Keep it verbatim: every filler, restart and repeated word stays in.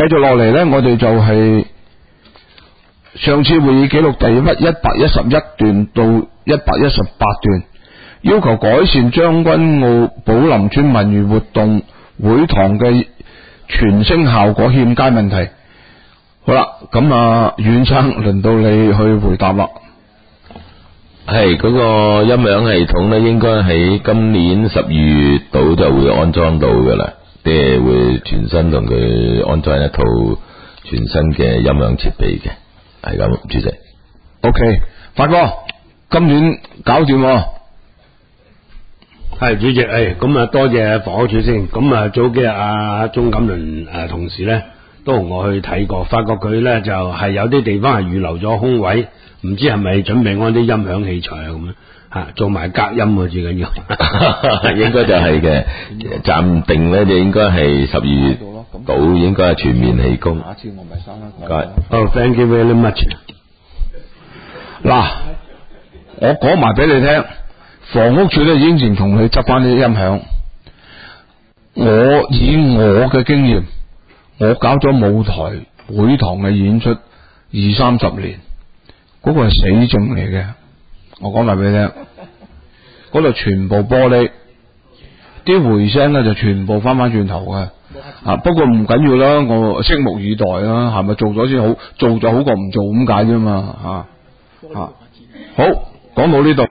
繼續落嚟咧，我哋就係上次會議記錄第一百一十一段到一百一十八段，要求改善將軍澳寶林村文娛活動會堂嘅傳聲效果欠佳問題。好啦，咁啊，遠生輪到你去回答啦。 係嗰、那個音響系統咧，應該喺今年十二月度就會安裝到噶啦，即係會全新同佢安裝一套全新嘅音響設備嘅，係咁，主席。 OK， 發哥，今年搞掂喎。 係主席，誒，咁啊多謝房屋署先。咁啊早幾日阿鍾錦麟誒同事咧都同我去睇過，發覺佢咧就係有啲地方係預留咗空位，唔知係咪準備安啲音響器材啊咁樣吓，做埋隔音啊最緊要。 應該就係嘅，暫定咧就應該係十二月到，應該係全面起工。下次我咪收啦。唔該。 Oh, thank you very much。 嗱，我講埋俾你聽。房屋署咧應承同你執翻啲音響。我以我嘅經驗，我搞咗舞台會堂嘅演出二三十年，嗰、那個係死症嚟嘅。我講埋俾你聽，嗰度全部玻璃，啲回聲咧就全部翻翻轉頭嘅。啊，不過唔緊要啦，我拭目以待啦，係咪做咗先好？做就好過唔做咁解啫嘛。啊啊，好，講到呢度。